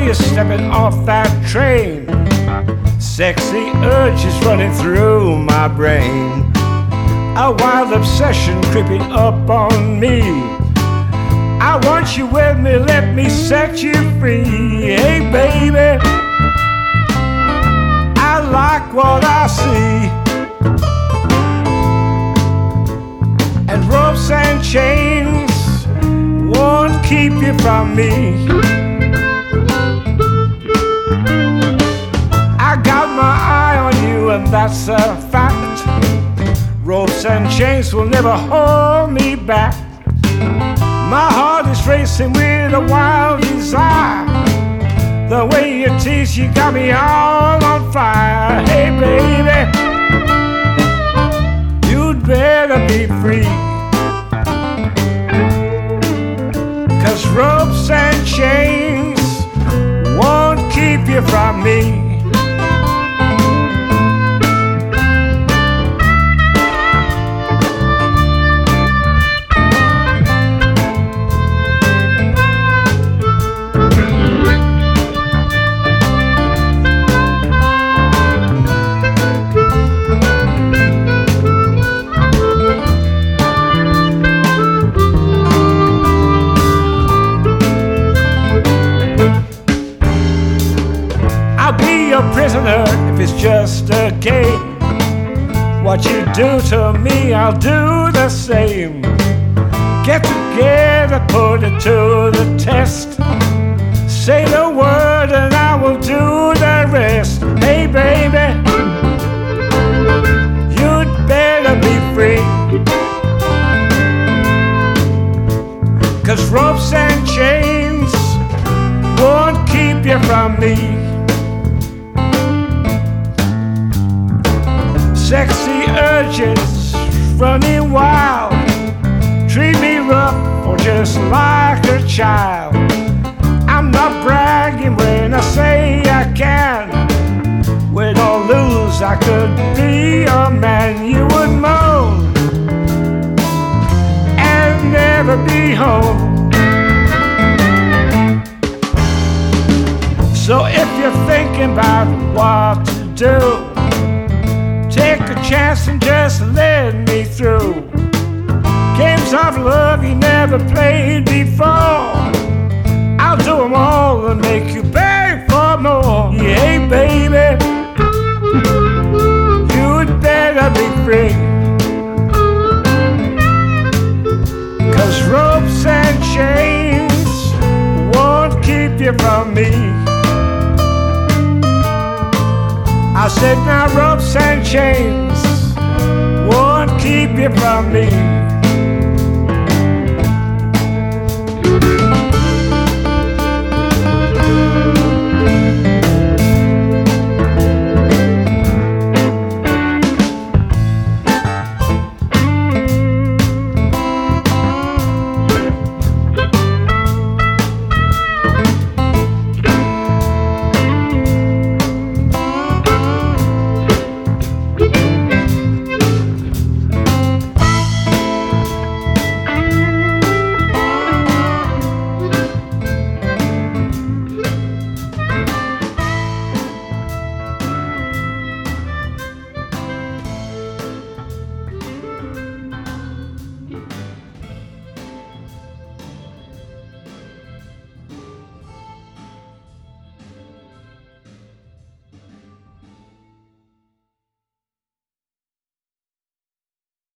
you're stepping off that train. Sexy urges running through my brain. A wild obsession creeping up on me. I want you with me, let me set you free. Hey baby, I like what I see. And ropes and chains won't keep you from me. I got my eye on you and that's a fact. Ropes and chains will never hold me back. My heart is racing with a wild desire. The way you tease, you got me all on fire. Hey baby, you'd better be free. 'Cause ropes and chains won't keep you from me. I'll be your prisoner if it's just a game. What you do to me, I'll do the same. Get together, put it to the test. Say the word and I will do the rest. Hey baby, you'd better be free. 'Cause ropes and chains won't keep you from me. Sexy urges running wild, treat me rough or just like a child. I'm not bragging when I say I can. Win or lose, I could be a man. You would moan and never be home. So if you're thinking about what to do, take a chance and just let me through. Games of love you never played before. I'll do them all and make you beg for more. Yeah, baby, you'd better be free. 'Cause ropes and chains won't keep you from me. I said now ropes and chains won't keep you from me.